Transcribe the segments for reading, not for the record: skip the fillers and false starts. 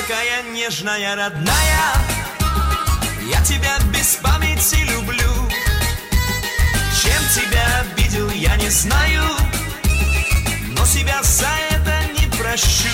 такая нежная, родная, я тебя без памяти люблю. Чем тебя обидел, я не знаю, но себя за это не прощу.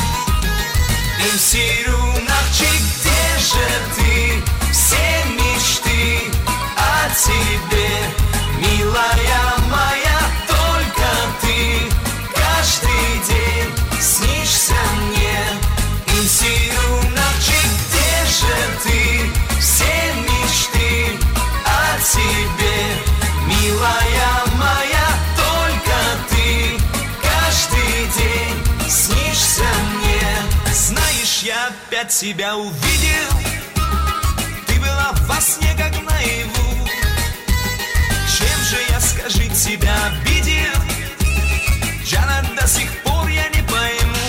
Инсирунавчик, где же ты? Все мечты о тебе, милая моя, только ты каждый день снишься мне. Инсирунавчик, где же ты? Все мечты о тебе, милая моя, только ты каждый день снишься мне. Знаешь, я опять тебя увидел, ты была во сне как наяву. Чем же я, скажи, тебя обидел, Джана, до сих пор я не пойму.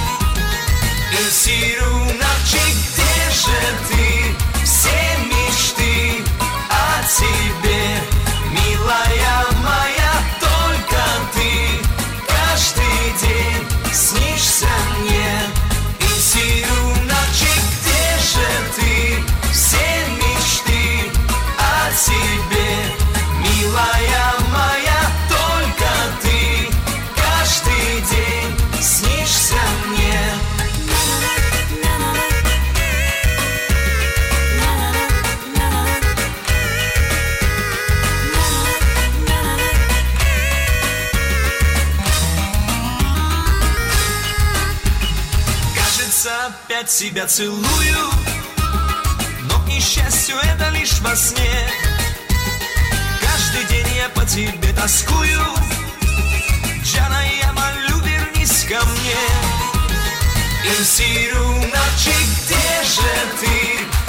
Инсирунавчик, где же ты? Все мечты о тебе, милая моя, только ты каждый день снишься мне. Инсирунавчик, где же ты? Все мечты о тебе, милая моя, только ты каждый день снишься мне. Опять себя целую, но, к несчастью, это лишь во сне. Каждый день я по тебе тоскую, Джана, я молю, вернись ко мне. Инсирунавчик, где же ты?